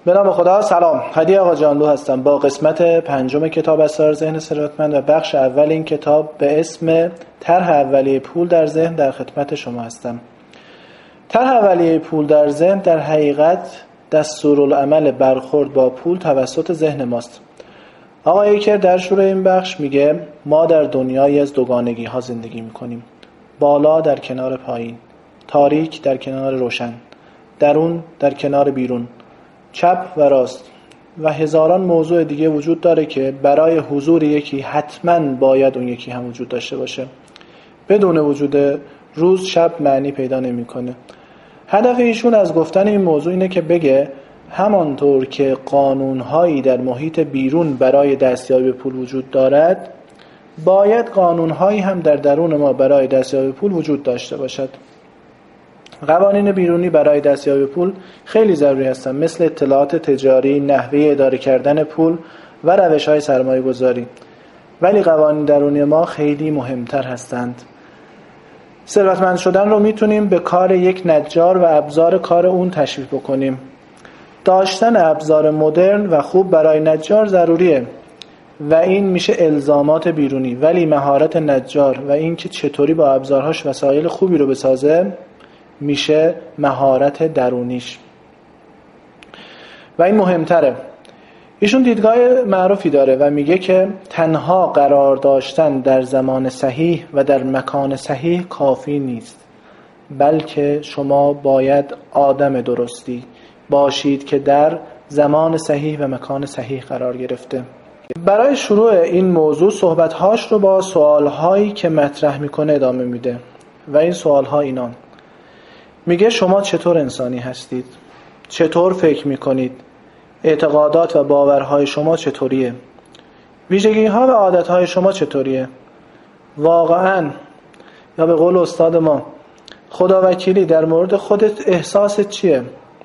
به نام خدا. سلام، هدی آقا جانلو هستم با قسمت 5 کتاب اسرار ذهن ثروتمند و بخش اول این کتاب به اسم طرح اولیه پول در ذهن در خدمت شما هستم. طرح اولیه پول در ذهن در حقیقت دستورالعمل برخورد با پول توسط ذهن ماست. آقا ایکر در شروع این بخش میگه ما در دنیایی از دوگانگی ها زندگی میکنیم. بالا در کنار پایین، تاریک در کنار روشن، درون در کنار بیرون، چپ و راست و هزاران موضوع دیگه وجود داره که برای حضور یکی حتما باید اون یکی هم وجود داشته باشه. بدون وجود روز شب معنی پیدا نمیکنه. هدف ایشون از گفتن این موضوع اینه که بگه همانطور که قانونهایی در محیط بیرون برای دستیابی به پول وجود دارد، باید قانونهایی هم در درون ما برای دستیابی به پول وجود داشته باشد. قوانین بیرونی برای دستیابی به پول خیلی ضروری هستند، مثل اطلاعات تجاری، نحوه اداره کردن پول و روش‌های سرمایه‌گذاری. ولی قوانین درونی ما خیلی مهمتر هستند. ثروتمند شدن رو میتونیم به کار یک نجار و ابزار کار اون تشبیه بکنیم. داشتن ابزار مدرن و خوب برای نجار ضروریه و این میشه الزامات بیرونی، ولی مهارت نجار و این که چطوری با ابزارهاش وسایل خوبی رو بسازه میشه مهارت درونیش و این مهمتره. ایشون دیدگاه معروفی داره و میگه که تنها قرار داشتن در زمان صحیح و در مکان صحیح کافی نیست، بلکه شما باید آدم درستی باشید که در زمان صحیح و مکان صحیح قرار گرفته. برای شروع این موضوع صحبت‌هاش رو با سوال‌هایی که مطرح میکنه ادامه میده و این سوال‌ها اینان: میگه شما چطور انسانی هستید؟ چطور فکر میکنید؟ اعتقادات و باورهای شما چطوریه؟ ویژگی‌ها و عادت‌های شما چطوریه؟ واقعاً یا به قول استاد ما خداوکیلی در مورد خودت احساست چیه؟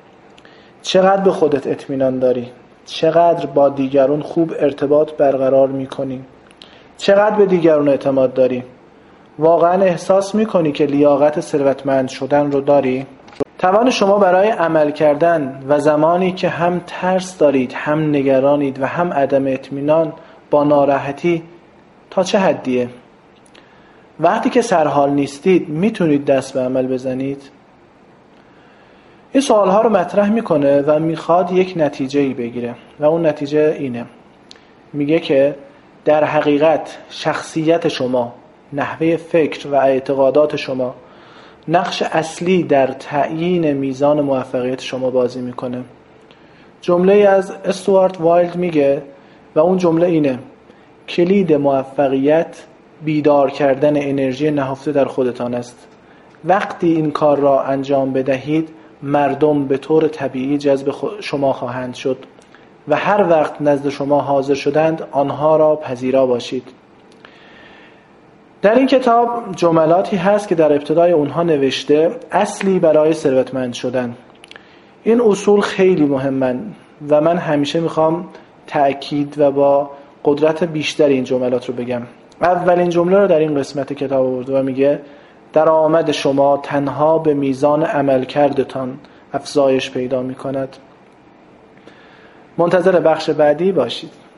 چقدر به خودت اطمینان داری؟ چقدر با دیگران خوب ارتباط برقرار میکنی؟ چقدر به دیگران اعتماد داری؟ واقعا احساس میکنی که لیاقت ثروتمند شدن رو داری؟ توان شما برای عمل کردن و زمانی که هم ترس دارید، هم نگرانید و هم عدم اطمینان با ناراحتی تا چه حدیه؟ وقتی که سرحال نیستید میتونید دست به عمل بزنید؟ این سوالها رو مطرح میکنه و میخواد یک نتیجه‌ای بگیره و اون نتیجه اینه: میگه که در حقیقت شخصیت شما، نحوه فکر و اعتقادات شما نقش اصلی در تعیین میزان موفقیت شما بازی میکنه. جمله از استوارت وایلد میگه و اون جمله اینه: کلید موفقیت بیدار کردن انرژی نهفته در خودتان است. وقتی این کار را انجام بدهید مردم به طور طبیعی جذب شما خواهند شد و هر وقت نزد شما حاضر شدند آنها را پذیرا باشید. در این کتاب جملاتی هست که در ابتدای اونها نوشته اصلی برای ثروتمند شدن. این اصول خیلی مهمن و من همیشه میخوام تأکید و با قدرت بیشتر این جملات رو بگم. اولین جمله رو در این قسمت کتاب آورده و میگه درآمد شما تنها به میزان عملکردتان افزایش پیدا میکند. منتظر بخش بعدی باشید.